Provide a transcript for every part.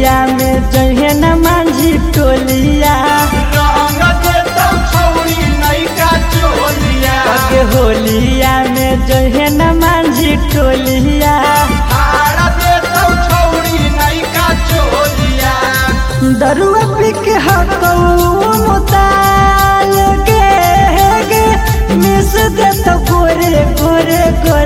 होलिया में जहे न मांझी टोलिया रंग देतौ छौरी नैका चोलिया आगे होलिया में जहे न मांझी टोलिया हारा देतौ छौरी नैका चोलिया दरुआ पी के हकौ मुताल गे मिस देत गोरे गोरे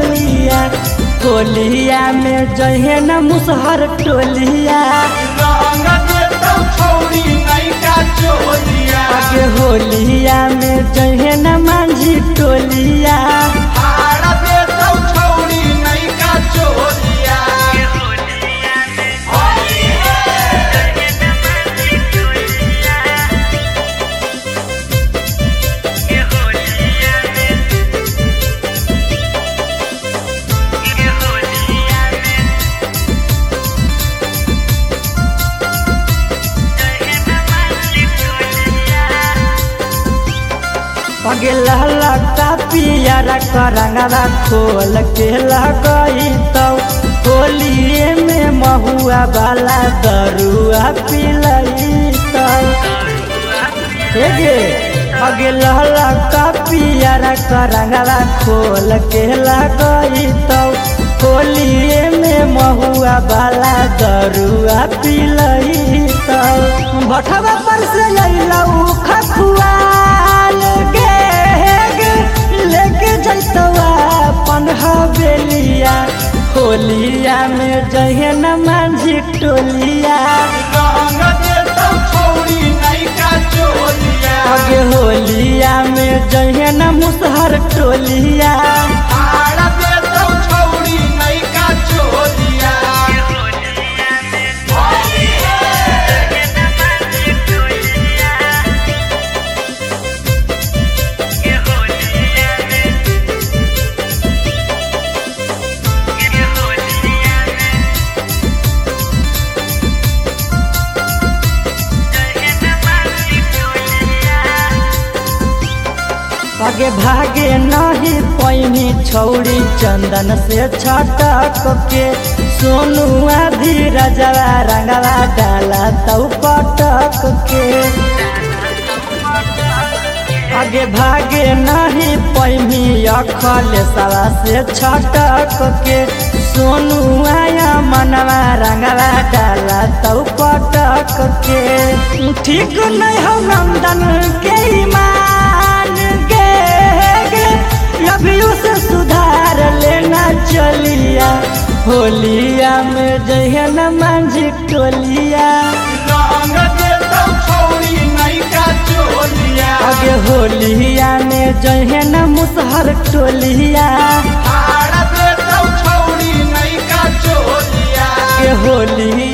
गोलिया में जहे न मुसहर टोलिया रंग देतौ छौरी नैका चोलिया आगे होलिया में जहे न मांझी टोलिया हारा देतौ छौरी नैका चोलिया आगे लहलका पियरा करंगरा खोल के लगई तो होलिए में महुआ वाला दरुआ पिलई तो आगे लहलका पियरा करंगरा खोल के लगई तो होलिए में महुआ वाला दरुआ पिलई तो भटवा पर से लऊ खखुआ लेके जैतवा अपन हवेलिया होलिया में जहे न मांझी टोलिया रंग देतौ छौरी नैका चोलिया आगे होलिया में जहे न मुसहर टोलिया हारा देतौ छौरी नैका चोलिया आगे भागे नहीं पैनी छौड़ी चंदन से छटक के सोनू आधी रजवा रंगवा डाला तौ पटक के आगे भागे नहीं पैनी अखल सवा से छटक के सोनू आया मनवा रंगवा डाला तौ पटक के ठीक नहीं हो नंदन के ईमान अभी उसे सुधार लेना चलिया होलिया में जहे न मांझी टोलिया रंग देतौ छौरी नैका चोलिया आगे होलिया में जहे न मुसहर टोलिया हारा देतौ छौरी नैका चोलिया आगे होलिया